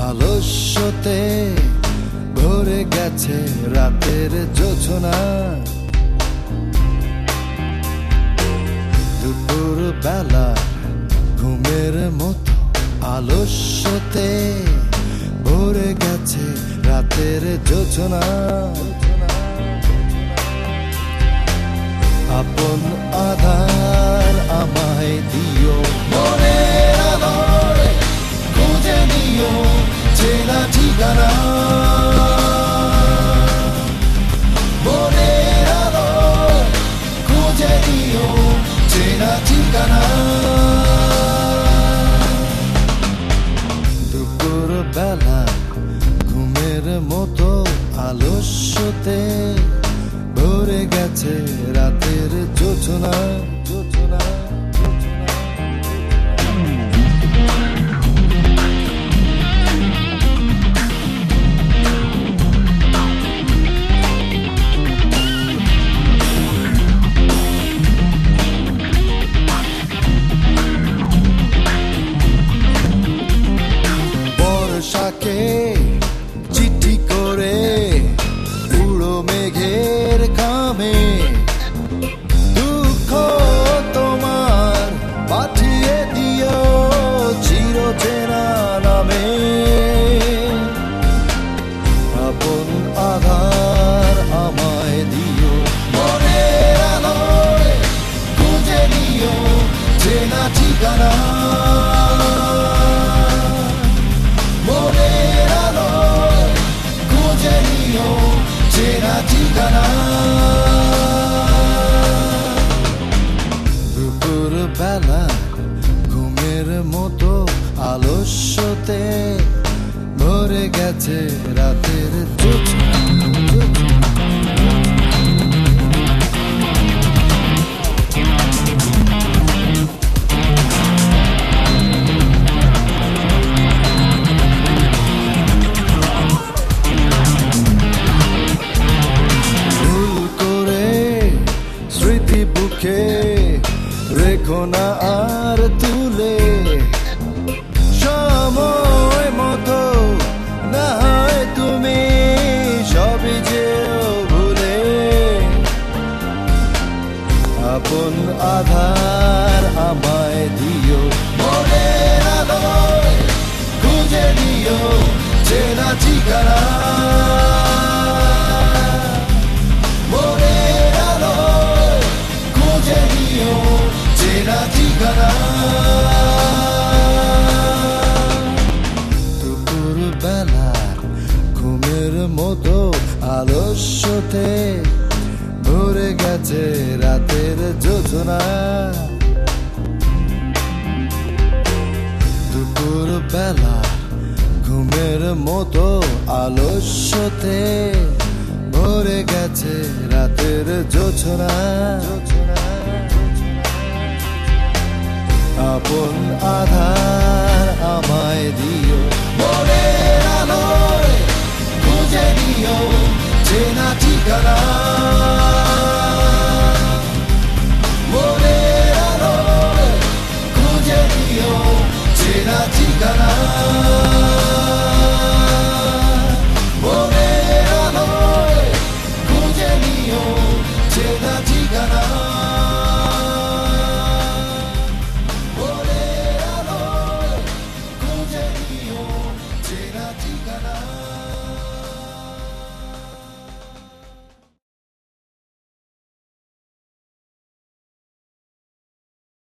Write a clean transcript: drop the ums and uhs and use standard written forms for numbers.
আলস্যতে ভরে গেছে রাতের জোছনা। দুপুর বেলা ঘুমের মতো আলস্যতে ভরে গেছে রাতের জোছনা। আপন আধার আমায় দিও, মনের আলোয় খুঁজে নিও চেনা ঠিকানা। মনের আলোয় খুঁজে নিও চেনা ঠিকানা। দুপুর বেলা ঘুমের মতো আলস্যতে ভরে গেছে রাতের জোছনা। বর্ষাকে চিঠি করে উড়ো মেঘের খামে দুঃখ তোমার পাঠিয়ে দিও চিরচেনা নামে। আপন আধার আমায় দিও, মনের আলোয় খুঁজে নিও চেনা ঠিকানা। মনের আলোয় খুঁজে নিও চেনা ঠিকানা। দুপুর বেলা ঘুমের মতো আলস্যতে ভরে গেছে রাতের জোছনা। স্মৃতি বুকে রেখো না আর তুলে, সময় মতো না হয় তুমি সবই যেও ভুলে। আপন আধার আমায় দিও, মনের আলোয় খুঁজে নিও চেনা ঠিকানা। দুপুর বেলার ঘুমের মতো আলস্যতে ভরে গেছে রাতের জোছনা। দুপুর বেলার ঘুমের মতো আলস্যতে ভরে গেছে রাতের জোছনা। আপন আধার আমায় দিও।